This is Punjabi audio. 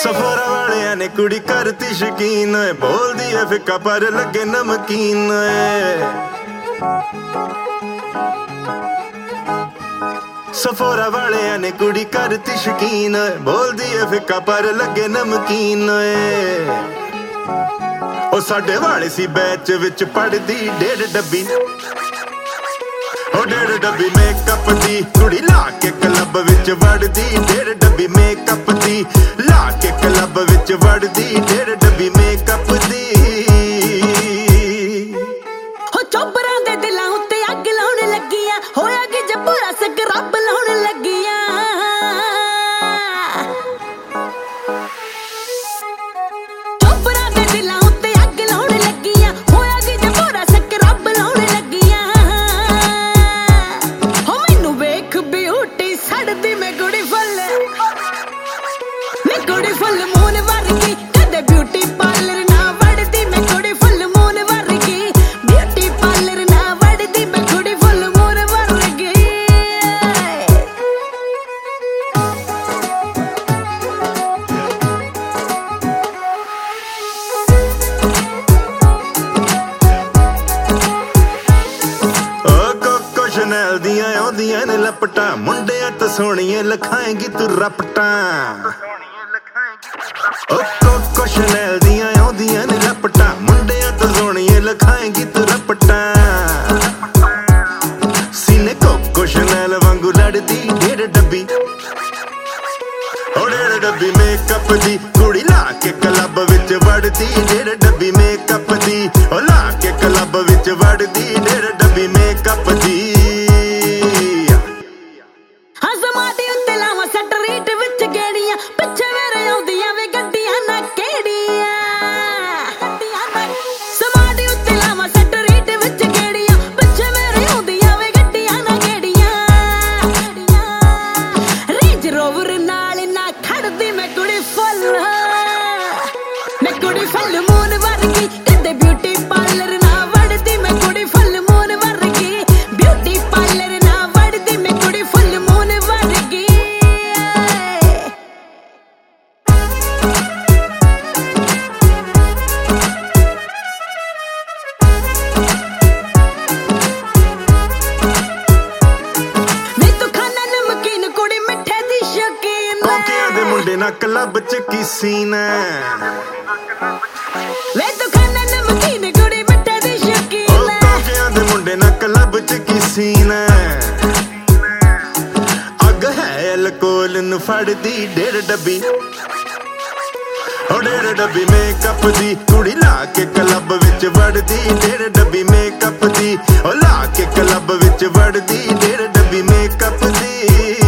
ਸਫਰਾਂ ਵਾਲਿਆਂ ਨੇ ਕੁੜੀ ਕਰਤੀ ਸ਼ਕੀਨ, ਬੋਲਦੀ ਐ ਫਿੱਕਾ ਪਰ ਲੱਗੇ ਨਮਕੀਨ। ਸਫਰਾਂ ਵਾਲਿਆਂ ਨੇ ਕੁੜੀ ਕਰਤੀ ਸ਼ਕੀਨ, ਬੋਲਦੀ ਐ ਫਿੱਕਾ ਪਰ ਲੱਗੇ ਨਮਕੀਨ। ਉਹ ਸਾਡੇ ਵਾਲੇ ਸੀ ਬੈਚ ਵਿੱਚ ਪੜਦੀ 1.5 ਡੱਬੀ, ਉਹ 1.5 ਡੱਬੀ ਮੇਕਅਪ ਦੀ ਕੁੜੀ ਲਾ ਕੇ ਕਲੱਬ ਵਿੱਚ ਵੜਦੀ। 1.5 ਡੱਬੀ ਮੇਕਅਪ ਦੀ ਲਾ ਕੇ ਕਲੱਬ ਵਿੱਚ ਵੜਦੀ। 1.5 ਡੱਬੀ ਮੇਕਅਪ ਦੀ। ਹੋ ਚੋਬਰਾਂ ਦੇ ਦਿਲਾਂ ਉੱਤੇ ਅੱਗ ਲਾਉਣ ਲੱਗੀਆਂ, ਹੋਇਆ ਕਿ ਜੱਬਰਾ ਸਕਰੱਬ ਲਾਉਣ ਲੱਗੀਆਂ। ਚੋਬਰਾਂ ਦੇ ਦਿਲਾਂ ਉੱਤੇ ਅੱਗ ਲਾਉਣ ਲੱਗੀਆਂ, ਹੋਇਆ ਕਿ ਜੱਬਰਾ ਸਕਰੱਬ ਲਾਉਣ ਲੱਗੀਆਂ। ਹੋ ਮੈਨੂੰ ਵੇਖ ਬਿਊਟੀ ਸੜਦੀ ਮੈਂ ਕੁੜੀ ਫੁੱਲ, ਮੈਂ ਕੁੜੀ ਫੁੱਲ ਮੂਨ ਵਰਗੀ, ਕਦੇ ਬਿਊਟੀ ਪਾਰਲਰ ਨਾ ਵੜਦੀ। ਮੈਂ ਕੁੜੀ ਫੁੱਲ ਮੂਨ ਵਰਗੀ, ਬਿਊਟੀ ਪਾਰਲਰ ਨਾ ਵੜਦੀ। ਮੈਂ ਕੁੜੀ ਫੁੱਲ ਮੂਨ ਵਰਗੀ। ਕੋਕੋ ਸ਼ਨੈਲ ਦੀਆਂ ਆਉਂਦੀਆਂ ਨੇ ਲਪਟਾਂ, ਮੁੰਡਿਆਂ ਤੋਂ ਸੋਹਣੀਆਂ ਲਖਾਏਂਗੀ ਤੂੰ ਰਪਟਾਂ। ਕੋਕੋ ਸ਼ਨੈਲ ਦੀਆਂ ਆਉਂਦੀਆਂ ਨੇ ਲਪਟਾਂ, ਮੁੰਡਿਆਂ ਤੋਂ ਸੋਹਣੀਆਂ ਲਖਾਏਂਗੀ ਤੂੰ ਰਪਟਾਂ। ਸੀਨੇ ਕੋਕੋ ਸ਼ਨੈਲ ਵਾਂਗੂ ਲੜਦੀ 1.5 ਡੱਬੀ, ਉਹ 1.5 ਡੱਬੀ ਮੇਕਅਪ ਦੀ ਕੁੜੀ ਲਾ ਕੇ ਕਲੱਬ ਵਿੱਚ ਵੜਦੀ। 1.5 ਡੱਬੀ ਮੇਕਅਪ ਦੀ, ਉਹ ਲਾ ਕੇ ਕਲੱਬ ਵਿੱਚ ਵੜਦੀ। 1.5 ਡੱਬੀ ਮੇਕਅਪ ਦੀ। ਹਜ਼ਮਾਂ ਦੇ ਉੱਤੇ ਲਾਵਾਂ ਸਟਰੀਟ ਵਿੱਚ ਗੇੜੀਆਂ, ਪਿੱਛੇ ਮੇਰੇ ਆਉਂਦੀਆਂ ਵੇ ਗੱਡੀਆਂ ਨਾ ਕਿਹੜੀਆਂ। ਸਮਾਂ ਦੇ ਉੱਤੇ ਲਾਵਾਂ ਸਟਰੀਟ ਵਿੱਚ ਗੇੜੀਆਂ, ਪਿੱਛੇ ਮੇਰੇ ਆਉਂਦੀਆਂ ਵੇ ਗੱਡੀਆਂ ਨਾ ਕਿਹੜੀਆਂ। ਰੇਂਜ ਰੋਵਰ ਨਾਲ ਨਾ ਖੜਦੀ ਮੈਂ ਕੁੜੀ ਫੁੱਲ, ਮੈਂ ਕੁੜੀ ਫੁੱਲ ਮੂਨ ਵਰਗੀ, ਕਦੇ ਬਿਊਟੀ ਪਾਰਲਰ ਨਾ ਵੜਦੀ। ਮੈਂ ਕੁੜੀ ਫੁੱਲ ਮੂਨ ਵਰਗੀ, ਬਿਊਟੀ ਪਾਰਲਰ ਨਾ ਵੜਦੀ। ਮੈਂ ਕੁੜੀ ਫੁੱਲ ਮੂਨ ਵਰਗੀ। ਵੇ ਤੂੰ ਖਾਣਾ ਨਮਕੀਨ ਕੁੜੀ ਮਿੱਠੇ ਦੀ ਸ਼ੌਕੀਨ। ਕੋਕਿਆਂ ਦੇ ਮੁੰਡੇ ਨਾਲ ਕਲੱਬ ਚ ਕੀ ਸੀਨ ਐ। ਵੇ ਤੂੰ ਖਾਣਾ ਨਮਕੀਨ ਕੁੜੀ ਮਿੱਠੇ ਦੀ ਸ਼ੌਕੀਨ। ਕੋਕਿਆਂ ਦੇ ਮੁੰਡੇ ਨਾਲ ਕਲੱਬ ਚ ਕੀ ਸੀਨ ਐ। ਅੱਗ ਹੈ ਅਲਕੋਹਲ ਨੂੰ ਫੜਦੀ 1.5 ਡੱਬੀ, ਉਹ 1.5 ਡੱਬੀ ਮੇਕਅਪ ਦੀ ਕੁੜੀ ਲਾ ਕੇ ਕਲੱਬ ਵਿੱਚ ਵੜਦੀ। 1.5 ਡੱਬੀ ਮੇਕਅਪ ਦੀ, ਉਹ ਲਾ ਕੇ ਕਲੱਬ ਵਿੱਚ ਵੜਦੀ। 1.5 ਡੱਬੀ ਮੇਕਅਪ ਦੀ।